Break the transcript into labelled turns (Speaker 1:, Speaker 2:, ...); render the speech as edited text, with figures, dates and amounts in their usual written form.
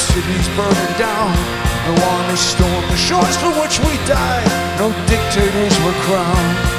Speaker 1: city's burning down. No one has stolen the shores for which we died. No dictators were crowned.